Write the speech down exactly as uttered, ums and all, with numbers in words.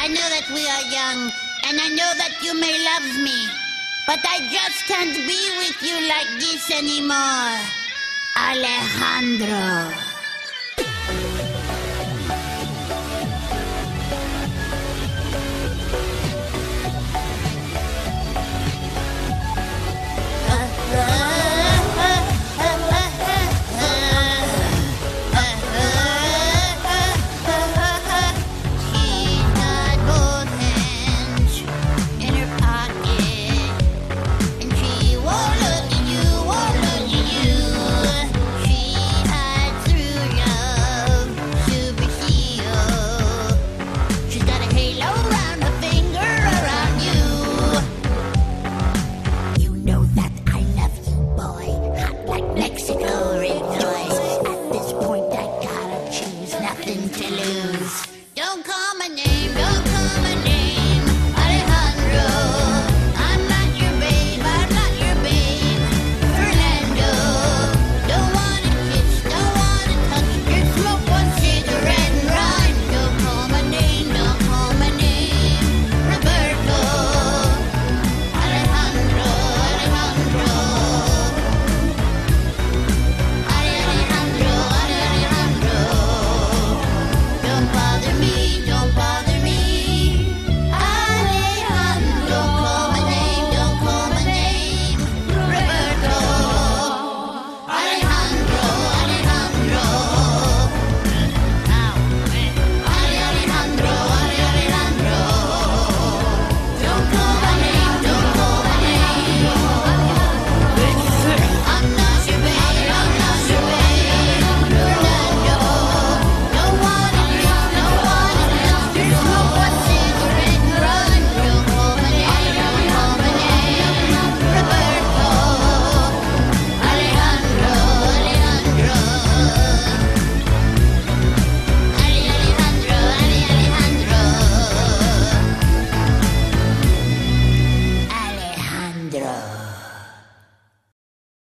I know that we are young, and I know that you may love me, but I just can't be with you like this anymore. Alejandro.